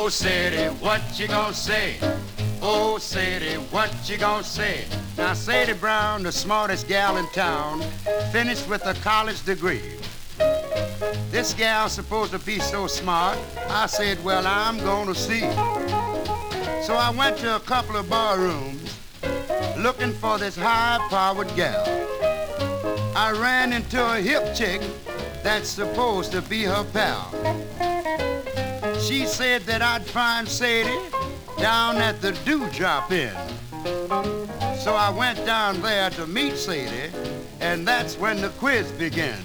Oh, Sadie, what you gonna say? Oh, Sadie, what you gonna say? Now, Sadie Brown, the smartest gal in town, finished with a college degree. This gal's supposed to be so smart. I said, well, I'm gonna see. So I went to a couple of bar rooms looking for this high-powered gal. I ran into a hip chick that's supposed to be her pal. She said that I'd find Sadie down at the Dewdrop Inn. So I went down there to meet Sadie, and that's when the quiz began.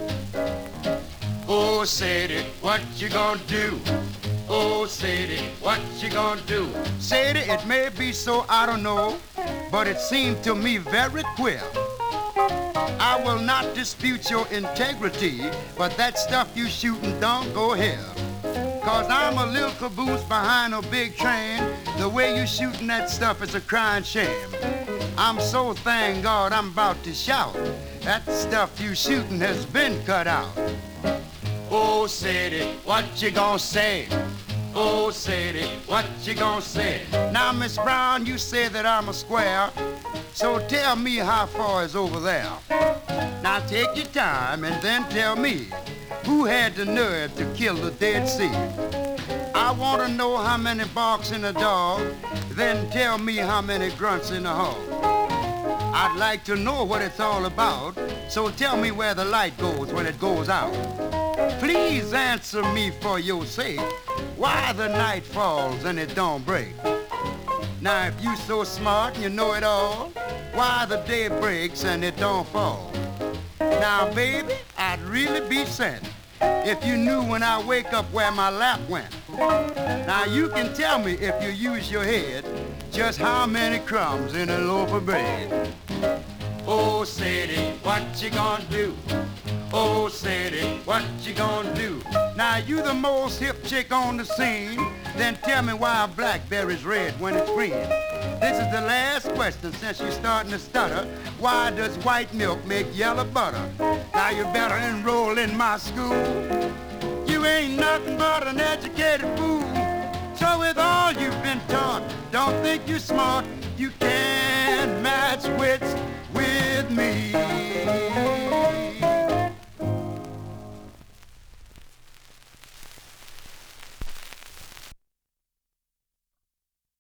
Oh, Sadie, what you gonna do? Oh, Sadie, what you gonna do? Sadie, it may be so, I don't know, but it seemed to me very queer. I will not dispute your integrity, but that stuff you shooting don't go here. Cause I'm a little caboose behind a big train. The way you shooting that stuff is a crying shame. I'm so thank God I'm about to shout. That stuff you shooting has been cut out. Oh, Sadie, what you gonna say? Oh, Sadie, what you gonna say? Now, Miss Brown, you say that I'm a square, so tell me how far is over there. Now take your time and then tell me who had the nerve to kill the Dead Sea. I want to know how many barks in a dog, then tell me how many grunts in a hog. I'd like to know what it's all about, so tell me where the light goes when it goes out. Please answer me for your sake, why the night falls and it don't break. Now if you so smart and you know it all, why the day breaks and it don't fall. Now baby, I'd really be sent if you knew when I wake up where my lap went. Now you can tell me if you use your head just how many crumbs in a loaf of bread. Oh, Sadie, what you gonna do? Oh, Sadie, what you gonna do? Now you the most hip chick on the scene, then tell me why a blackberry's red when it's green. This is the last question since you're starting to stutter. Why does white milk make yellow butter? Now you better enroll in my school. You ain't nothing but an educated fool. So with all you've been taught, don't think you're smart. You can't